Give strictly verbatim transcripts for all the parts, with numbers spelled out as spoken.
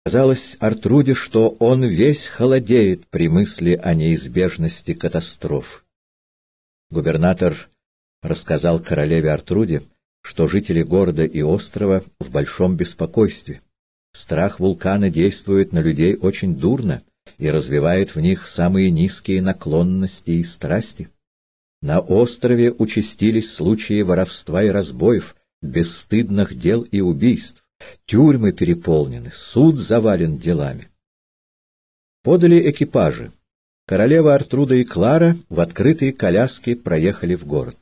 Казалось Артруде, что он весь холодеет при мысли о неизбежности катастроф. Губернатор рассказал королеве Артруде, что жители города и острова в большом беспокойстве. Страх вулкана действует на людей очень дурно и развивает в них самые низкие наклонности и страсти. На острове участились случаи воровства и разбоев, бесстыдных дел и убийств. Тюрьмы переполнены, суд завален делами. Подали экипажи. Королева Артруда и Клара в открытые коляски проехали в город.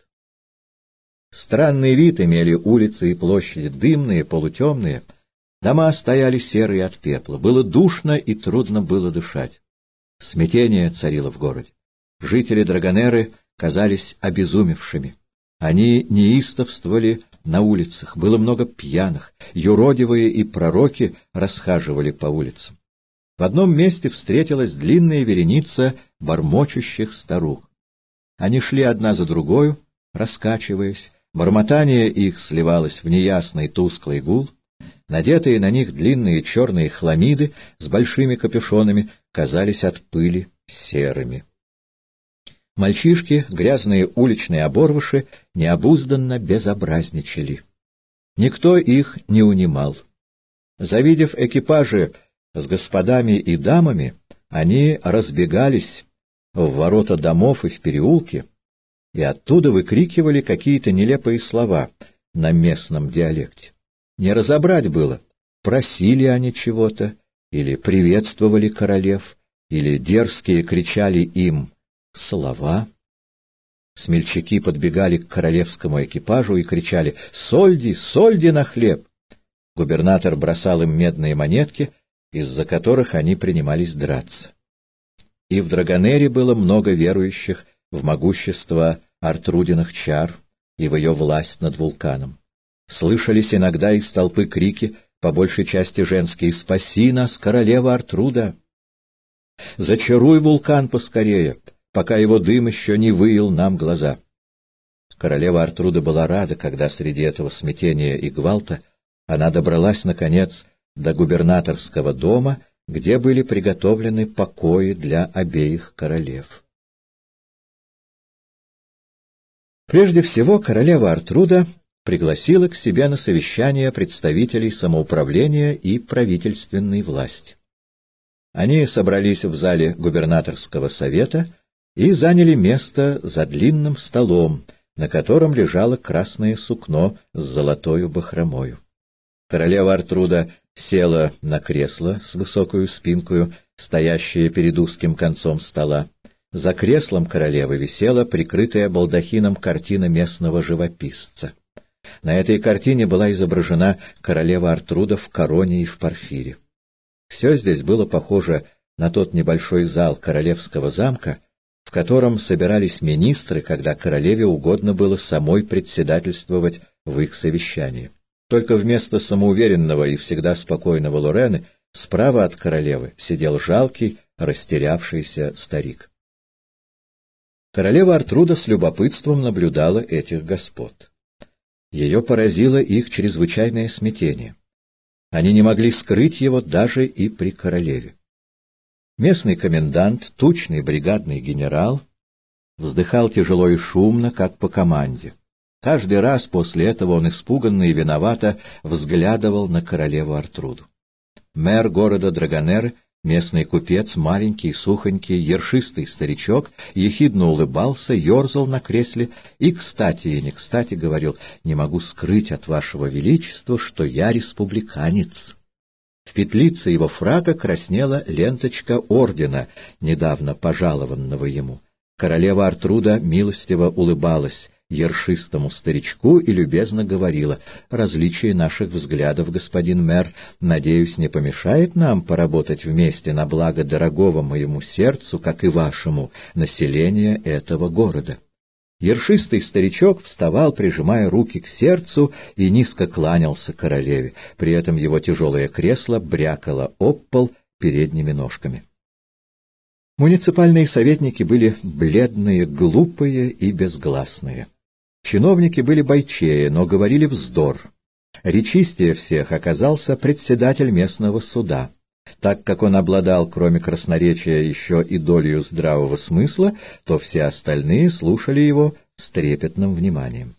Странный вид имели улицы и площади, дымные, полутемные. Дома стояли серые от пепла. Было душно и трудно было дышать. Смятение царило в городе. Жители Драгонеры казались обезумевшими. Они неистовствовали на улицах. Было много пьяных. Юродивые и пророки расхаживали по улицам. В одном месте встретилась длинная вереница бормочущих старух. Они шли одна за другою, раскачиваясь. Бормотание их сливалось в неясный тусклый гул. Надетые на них длинные черные хламиды с большими капюшонами казались от пыли серыми. Мальчишки, грязные уличные оборвыши, необузданно безобразничали. Никто их не унимал. Завидев экипажи с господами и дамами, они разбегались в ворота домов и в переулки, и оттуда выкрикивали какие-то нелепые слова на местном диалекте. Не разобрать было, просили они чего-то, или приветствовали королев, или дерзкие кричали им слова. Смельчаки подбегали к королевскому экипажу и кричали «Сольди! Сольди на хлеб!». Губернатор бросал им медные монетки, из-за которых они принимались драться. И в Драгонере было много верующих в могущество Артрудиных чар и в ее власть над вулканом. Слышались иногда из толпы крики, по большей части женские: «Спаси нас, королева Артруда! Зачаруй вулкан поскорее, пока его дым еще не выел нам глаза!» Королева Артруда была рада, когда среди этого смятения и гвалта она добралась, наконец, до губернаторского дома, где были приготовлены покои для обеих королев. Прежде всего, королева Артруда пригласила к себе на совещание представителей самоуправления и правительственной власти. Они собрались в зале губернаторского совета и заняли место за длинным столом, на котором лежало красное сукно с золотою бахромою. Королева Артруда села на кресло с высокою спинкою, стоящее перед узким концом стола. За креслом королевы висела прикрытая балдахином картина местного живописца. На этой картине была изображена королева Артруда в короне и в порфире. Все здесь было похоже на тот небольшой зал королевского замка, в котором собирались министры, когда королеве угодно было самой председательствовать в их совещании. Только вместо самоуверенного и всегда спокойного Лорены справа от королевы сидел жалкий, растерявшийся старик. Королева Артруда с любопытством наблюдала этих господ. Ее поразило их чрезвычайное смятение. Они не могли скрыть его даже и при королеве. Местный комендант, тучный бригадный генерал, вздыхал тяжело и шумно, как по команде. Каждый раз после этого он испуганно и виновато взглядывал на королеву Артруду. Мэр города Драгонеры, местный купец, маленький, сухонький, ершистый старичок, ехидно улыбался, ерзал на кресле и, кстати и не кстати, говорил: «Не могу скрыть от вашего величества, что я республиканец». В петлице его фрака краснела ленточка ордена, недавно пожалованного ему. Королева Артруда милостиво улыбалась ершистому старичку и любезно говорила: «Различие наших взглядов, господин мэр, надеюсь, не помешает нам поработать вместе на благо дорогого моему сердцу, как и вашему, населения этого города». Ершистый старичок вставал, прижимая руки к сердцу, и низко кланялся королеве. При этом его тяжелое кресло брякало об пол передними ножками. Муниципальные советники были бледные, глупые и безгласные. Чиновники были бойчее, но говорили вздор. Речистее всех оказался председатель местного суда. Так как он обладал, кроме красноречия, еще и долею здравого смысла, то все остальные слушали его с трепетным вниманием.